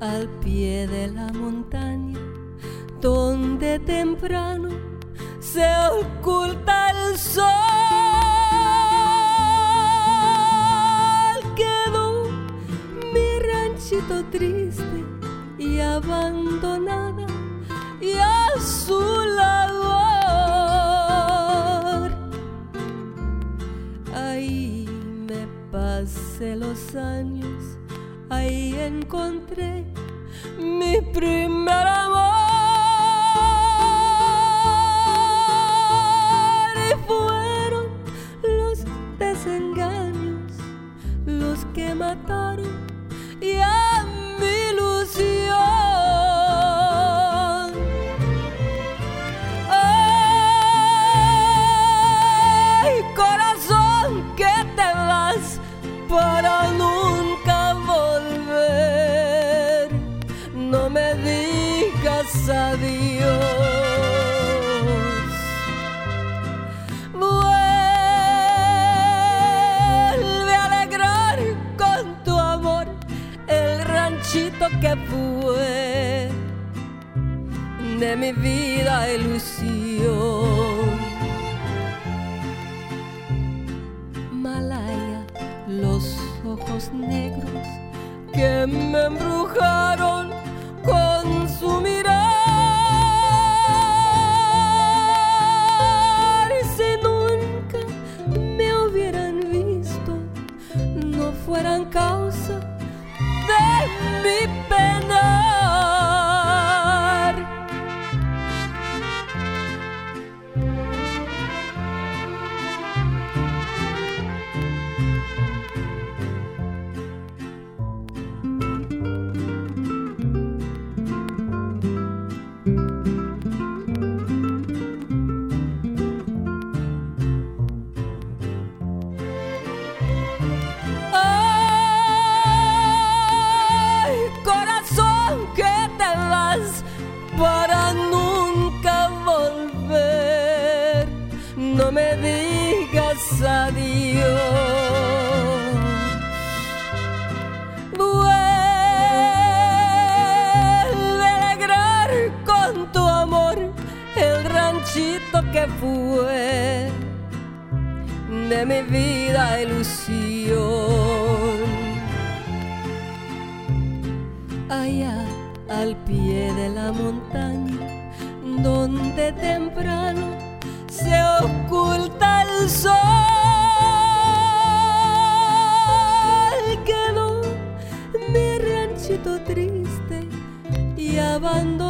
al pie de la montaña, donde temprano se oculta el sol. Quedó mi ranchito triste y abandonada, y a su labor. Ahí me pasé los años, ahí encontré mi primer amor. Y fueron los desengaños los que mataron y a mi ilusión. Ay, corazón, que te vas para nunca volver. No me digas adiós. Vuelve a alegrar con tu amor el ranchito que fue de mi vida ilusión. Malaya, los ojos negros que me embrujaron con su mirar. Si nunca me hubieran visto, no fueran causa de mi penar. Para nunca volver, no me digas adiós. Vuelve a alegrar con tu amor el ranchito que fue de mi vida ilusión. Allá al pie de la montaña, donde temprano se oculta el sol. Quedó mi ranchito triste y abandonado,